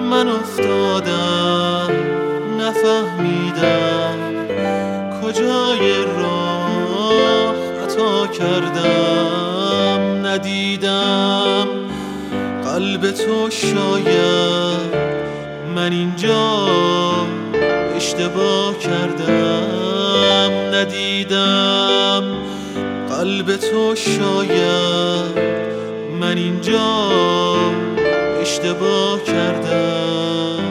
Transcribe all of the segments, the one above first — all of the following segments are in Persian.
من افتادم نفهمیدم کجای راه خطا کردم، ندیدم قلب تو، شاید من اینجا اشتباه کردم، ندیدم قلب تو، شاید من اینجا اشتباه کردم.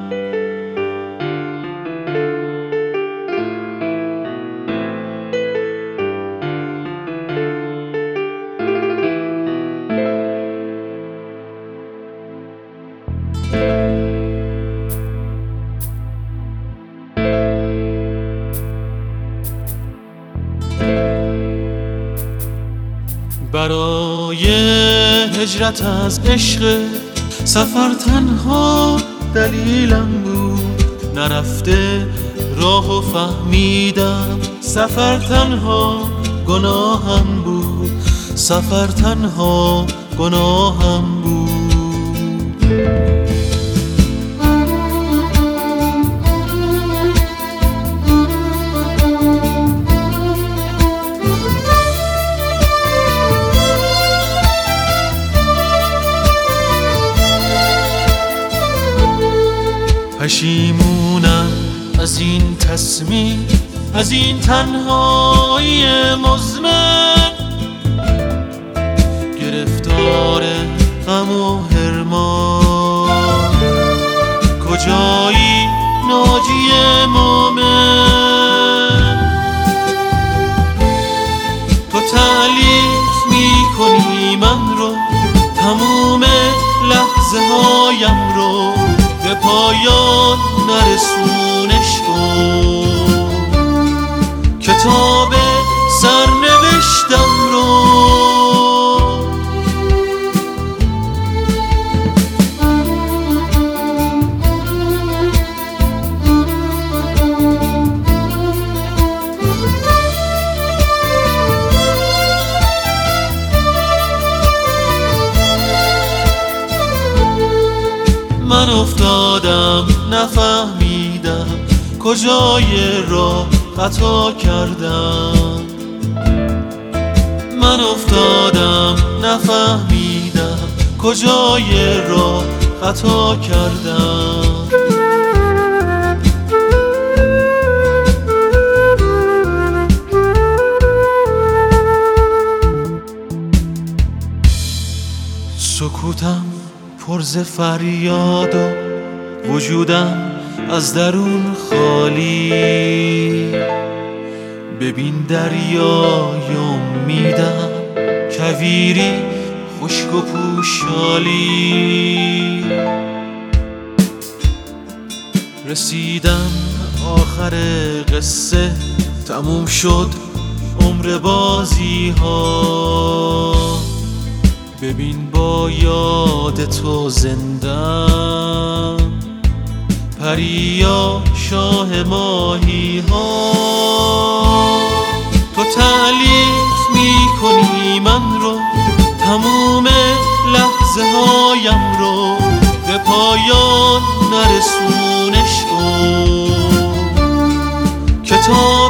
برای هجرت از عشق سفر تنها دلیلم بود، نرفته راهو فهمیدم سفر تنها گناهم بود، سفر تنها گناهم بود. پشیمونم از این تصمیم، از این تنهایی مزمن، گرفتار غم و حرمان. کجایی ناجی مومن؟ تو تعلیف میکنی من رو، تموم لحظه هایم رو به پایان نرسونش کن، کتاب سرنوشتم رو. من افتادم نفهمیدم کجای راه خطا کردم، من افتادم نفهمیدم کجای راه خطا کردم. سکوتم پر ز فریاد و وجودم از درون خالی، ببین دریای امیدم کویری خشک و پوشالی. رسیدم آخر قصه، تموم شد عمر بازی ها، ببین با یاد تو زندم، پریا شاه ماهی ها. تو تعلیف میکنی من رو، تموم لحظه هایم رو به پایان نرسونش کن، کتاب